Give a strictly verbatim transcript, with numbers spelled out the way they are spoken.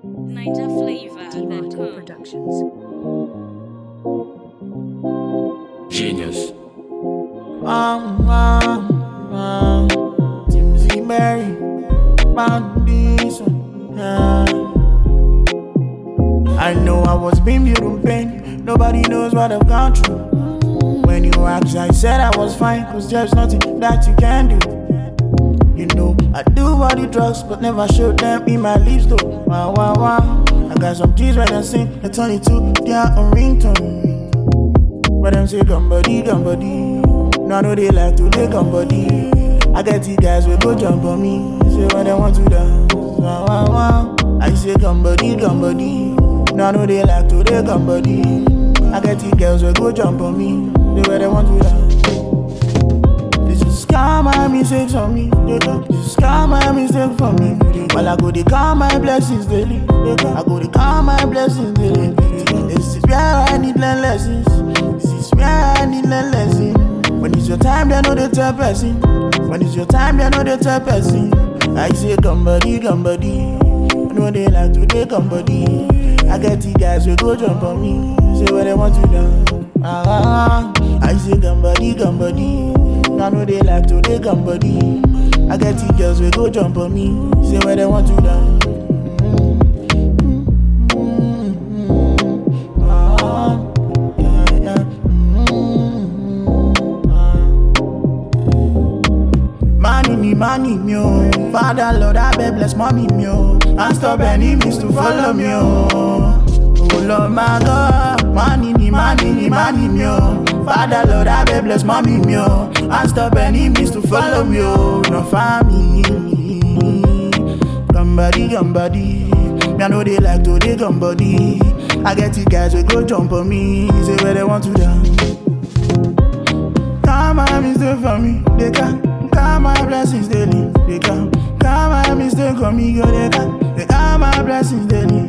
Niger Flavor. D-Martin Productions. Genius. Um, um, um, Timothy Mary, Bandits. Uh, I know I was being viewed in pain. Nobody knows what I've gone through. When you asked, I said I was fine, cause there's nothing that you can do. You know, I do body drugs, but never show them in my lips though. Wow, wow, wow. I got some G's where they sing, they turn it to their own ringtone. But them say, gambody, gambody. No, I know they like to take gambody. I get the guys will go jump on me. Say when they want to dance. Wow, wow, wow. I say, gambody, gambody. No, I know they like to take gambody. I get the girls will go jump on me. They where they want to dance. This is karma mistakes on me. This is karma mistake for me. While I go to count my blessings daily. I go to count my blessings daily. This is where I need learn lessons. This is where I need learn lessons. When it's your time, they know the third person. When it's your time, they know the third person. I say gambody, gambody. I know they like to take gambody. I get the guys will go jump on me. Say what they want to do. Ah, ah, ah. I say gambody, gambody. I know they like to take gambody. I get the girls will go jump on me. Say what they want to do. Money, me, oh. Father, Lord, I beg, bless mommy, me, oh. And stop enemies to follow me, oh. Oh, Lord, my God. Money, me, money, me, money, me, oh. Father, Lord, I beg, bless mommy, me, oh. And stop enemies to follow me, oh. No family. Gambody, gambody. Me, I know they like to dey gambody. I get the guys will go jump on me. Say where they want to dance. Come on, mistake for me. They can. Count my blessings daily, they count. Count my mistake on me, go they count. They count my blessings daily.